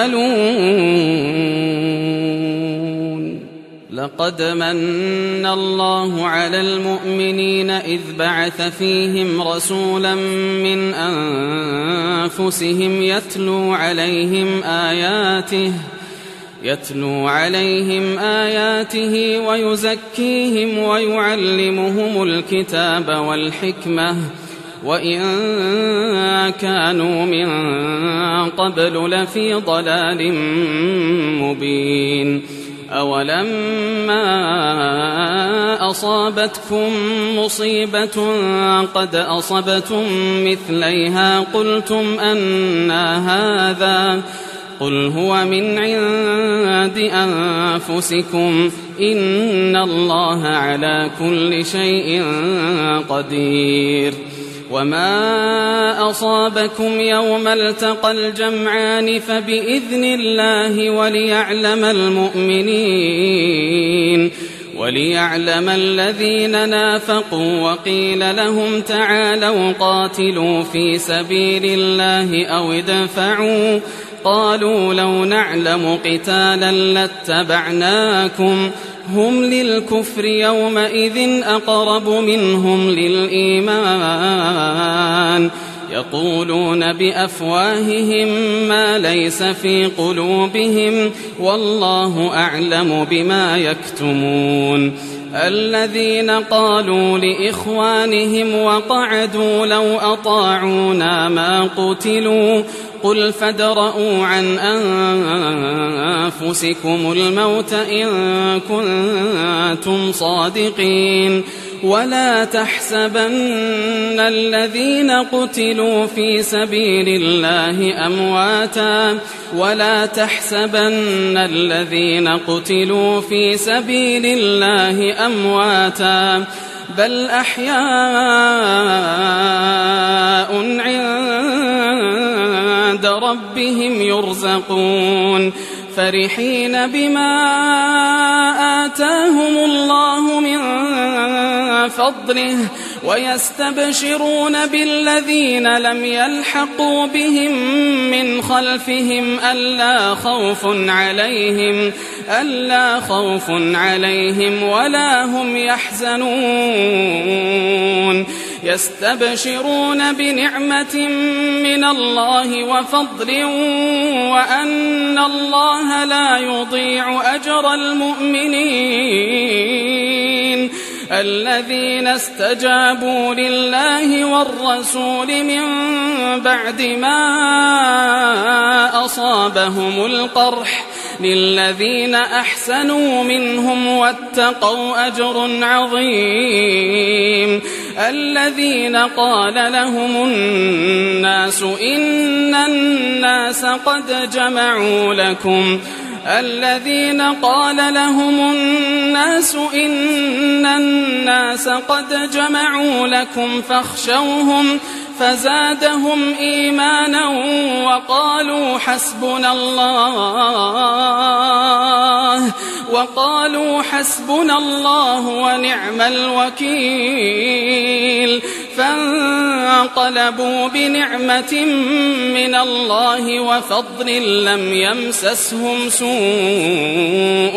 يعملون. لقد من الله على المؤمنين إذ بعث فيهم رسولا من أنفسهم يتلو عليهم آياته يتلو عليهم آياته ويزكيهم ويعلمهم الكتاب والحكمة وإن كانوا من قبل لفي ضلال مبين. أولما أصابتكم مصيبة قد أصبتم مثليها قلتم أنى هذا قل هو من عند أنفسكم إن الله على كل شيء قدير. وما أصابكم يوم التقى الجمعان فبإذن الله وليعلم المؤمنين وليعلم الذين نافقوا وقيل لهم تعالوا قاتلوا في سبيل الله أو ادفعوا قالوا لو نعلم قتالا لاتبعناكم هم للكفر يومئذ أقرب منهم للإيمان يقولون بأفواههم ما ليس في قلوبهم والله أعلم بما يكتمون. الذين قالوا لإخوانهم وقعدوا لو أطاعونا ما قتلوا قل فادرءوا عن أنفسكم الموت إن كنتم صادقين ولا تحسبن الذين قتلوا في سبيل الله أمواتا ولا تحسبن الذين قتلوا في سبيل الله أمواتا بل أحياء عند ربهم يرزقون فرحين بما آتاهم الله من فضله ويستبشرون بالذين لم يلحقوا بهم من خلفهم ألا خوف عليهم ألا خوف عليهم ولا هم يحزنون يستبشرون بنعمة من الله وفضل وأن الله لا يضيع أجر المؤمنين الذين استجابوا لله والرسول من بعد ما أصابهم القرح للذين أحسنوا منهم واتقوا أجر عظيم. الذين قال لهم الناس إن الناس قد جمعوا لكم الذين قال لهم الناس إن الناس قد جمعوا لكم فاخشوهم فزادهم إيمانا وقالوا حسبنا الله وقالوا حسبنا الله ونعم الوكيل فانقلبوا بنعمة من الله وفضل لم يمسسهم سوء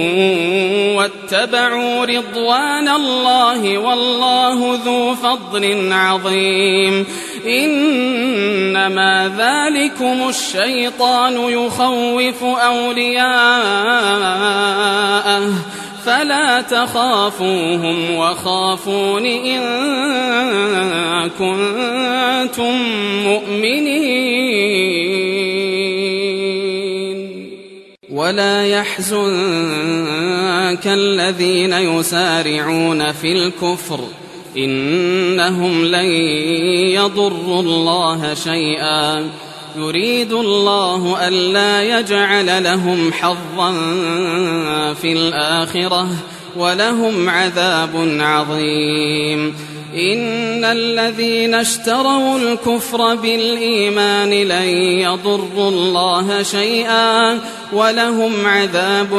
واتبعوا رضوان الله والله ذو فضل عظيم. إنما ذلكم الشيطان يخوف أولياءه فلا تخافوهم وخافون إن كنتم مؤمنين. ولا يحزنك الذين يسارعون في الكفر إنهم لن يضروا الله شيئا يريد الله ألا يجعل لهم حظا في الآخرة ولهم عذاب عظيم. إن الذين اشتروا الكفر بالإيمان لن يضروا الله شيئا ولهم عذاب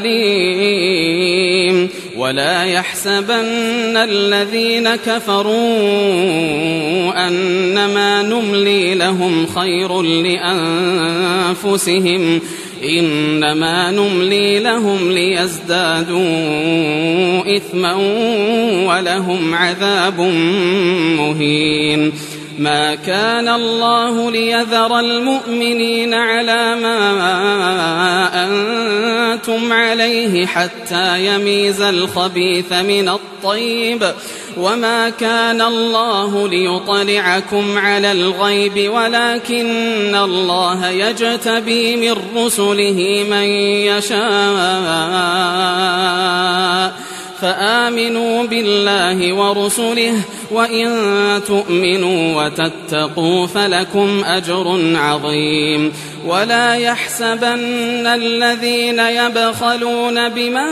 أليم. ولا يحسبن الذين كفروا أنما نملي لهم خير لأنفسهم إنما نملي لهم ليزدادوا إثما ولهم عذاب مهين. ما كان الله ليذر المؤمنين على ما أنتم عليه حتى يميز الخبيث من الطيب وما كان الله ليطلعكم على الغيب ولكن الله يجتبي من رسله من يشاء فآمنوا بالله ورسله وإن تؤمنوا وتتقوا فلكم أجر عظيم. ولا يحسبن الذين يبخلون بما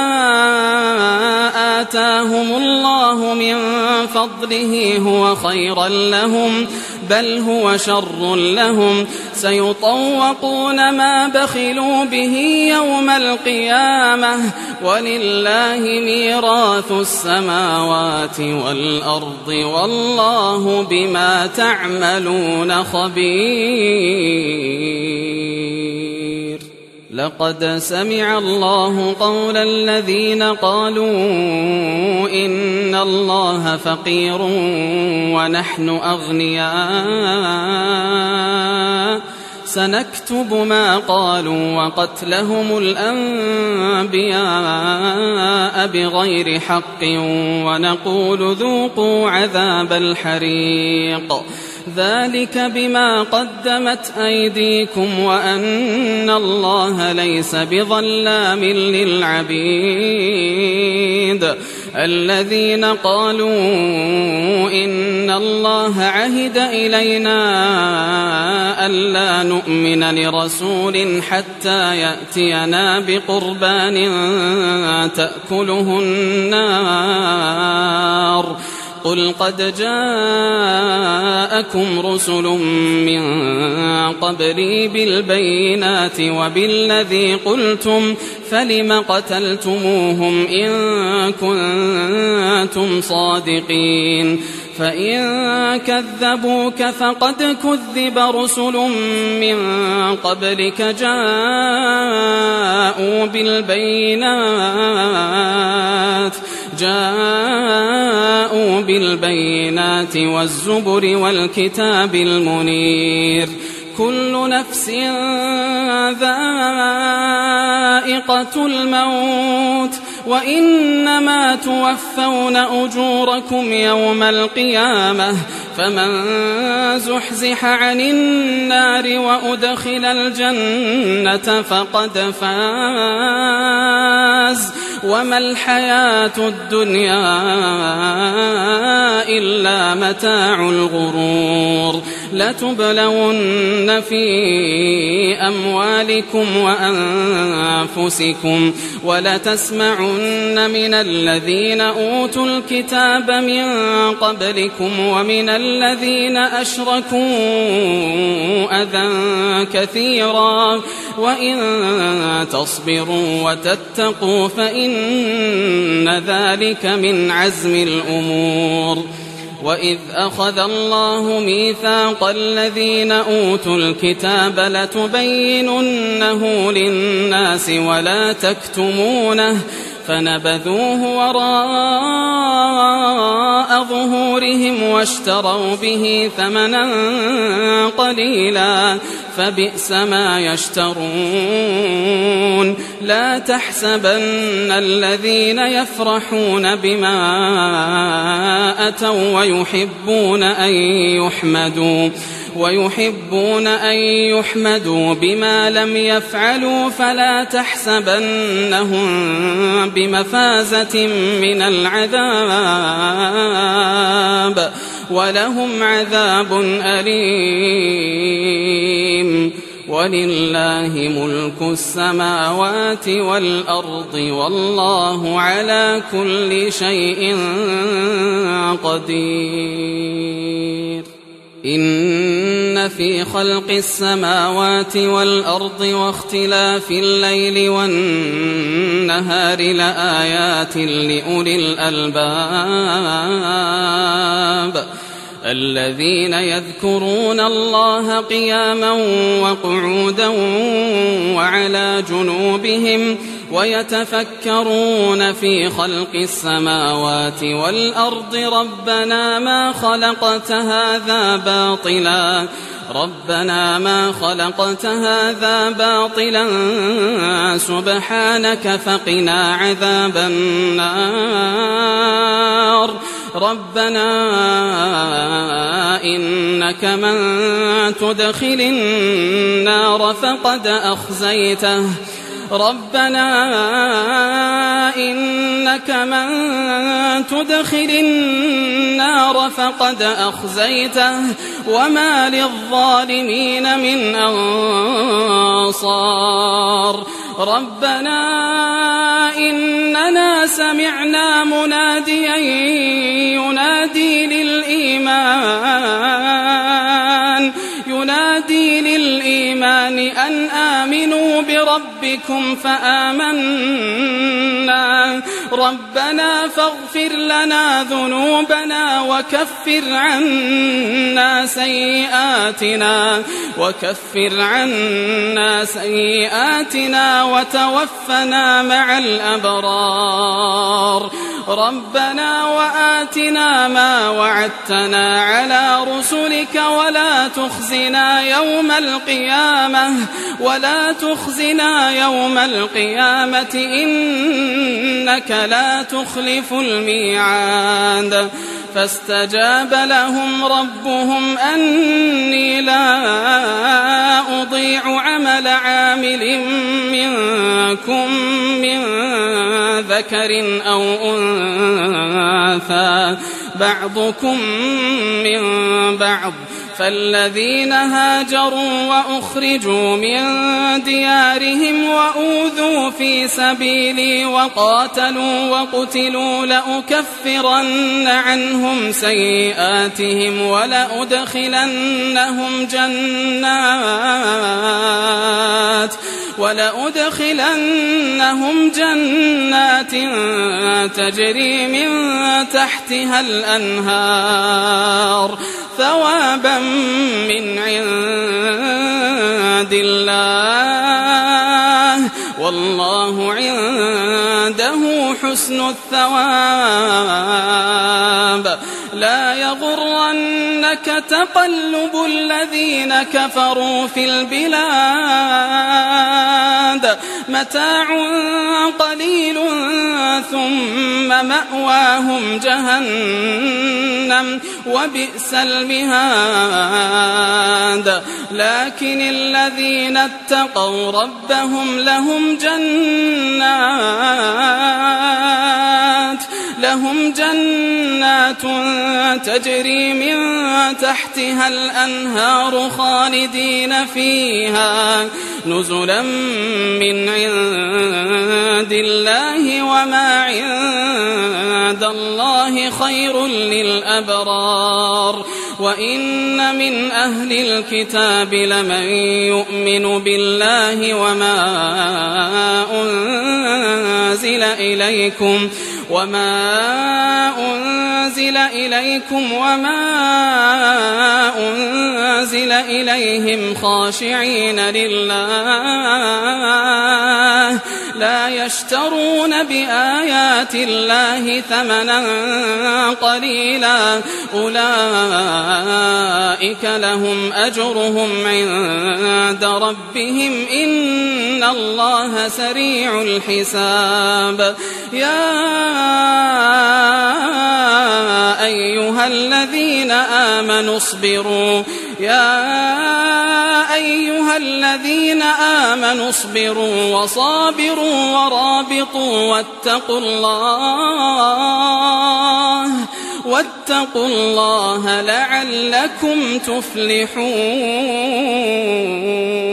آتاهم الله من فضله هو خيرا لهم بل هو شر لهم سيطوقون ما بخلوا به يوم القيامة ولله ميراث السماوات والأرض والله بما تعملون خبير. لقد سمع الله قول الذين قالوا إن الله فقير ونحن أغنياء سنكتب ما قالوا وقتلهم الأنبياء بغير حق ونقول ذوقوا عذاب الحريق ذلك بما قدمت أيديكم وأن الله ليس بظلام للعبيد. الذين قالوا إن الله عهد إلينا ألا نؤمن لرسول حتى يأتينا بقربان تأكله النار قل قد جاءكم رسل من قبلي بالبينات وبالذي قلتم فلم قتلتموهم إن كنتم صادقين فإن كذبوك فقد كذب رسل من قبلك جاءوا بالبينات جاءوا بالبينات والزبر والكتاب المنير كل نفس ذائقة الموت وإنما توفون أجوركم يوم القيامة فمن زحزح عن النار وأدخل الجنة فقد فاز وما الحياة الدنيا إلا متاع الغرور. لتبلون في أموالكم وأنفسكم ولتسمعن من الذين أوتوا الكتاب من قبلكم ومن الذين أشركوا أذى كثيرا وإن تصبروا وتتقوا فإن ذلك من عزم الأمور. وإذ أخذ الله ميثاق الذين أوتوا الكتاب لتبيننه للناس ولا تكتمونه فنبذوه وراء ظهورهم واشتروا به ثمنا قليلا فبئس ما يشترون. لا تحسبن الذين يفرحون بما أتوا ويحبون أن يحمدوا ويحبون أن يحمدوا بما لم يفعلوا فلا تحسبنهم بمفازة من العذاب ولهم عذاب أليم. ولله ملك السماوات والأرض والله على كل شيء قدير. إن في خلق السماوات والأرض واختلاف الليل والنهار لآيات لأولي الألباب الذين يذكرون الله قياما وقعودا وعلى جنوبهم ويتفكرون في خلق السماوات والأرض ربنا ما خلقت هذا باطلا ربنا ما خلقت هذا باطلا سبحانك فقنا عذاب النار ربنا إنك من تدخل النار فقد أخزيته ربنا إنك من تدخل النار فقد أخزيته وما للظالمين من أنصار ربنا إننا سمعنا مناديا ينادي للإيمان ينادي للإيمان أن آمنوا بربكم فآمنا ربنا فاغفر لنا ذنوبنا وكفر عنا سيئاتنا وكفر عنا سيئاتنا وتوفنا مع الأبرار ربنا وآتنا ما وعدتنا على رسلك ولا تخزنا يوم القيامة ولا تخزنا يوم القيامة إنك لا تخلف الميعاد فاستجاب لهم ربهم أني لا أضيع عمل عامل منكم من ذكر أو أنثى بعضكم من بعض فالذين هاجروا وأخرجوا من ديارهم وأوذوا في سبيلي وقاتلوا وقتلوا لأكفرن عنهم سيئاتهم ولأدخلنهم جنات ولأدخلنهم جنات تجري من تحتها الأنهار ثوابا من عند الله والله عنده حسن الثواب لا يغرنك تقلب الذين كفروا في البلاد متاع قليل ثم مأواهم جهنم وبئس المهاد لكن الذين اتقوا ربهم لهم جنات لهم جنات تجري من تحتها الأنهار خالدين فيها نزلا من عند الله وما عند الله خير للأبرار وإن من أهل الكتاب لمن يؤمن بالله وما أنزل إليكم وما أنزل إليكم وما أنزل إليهم خاشعين لله لا يشترون بآيات الله ثمنا قليلا أولئك لهم أجرهم عند ربهم إن الله سريع الحساب يا أيها الذين آمنوا اصبروا يا أيها الذين آمنوا اصبروا وصابروا ورابطوا واتقوا الله واتقوا الله لعلكم تفلحون.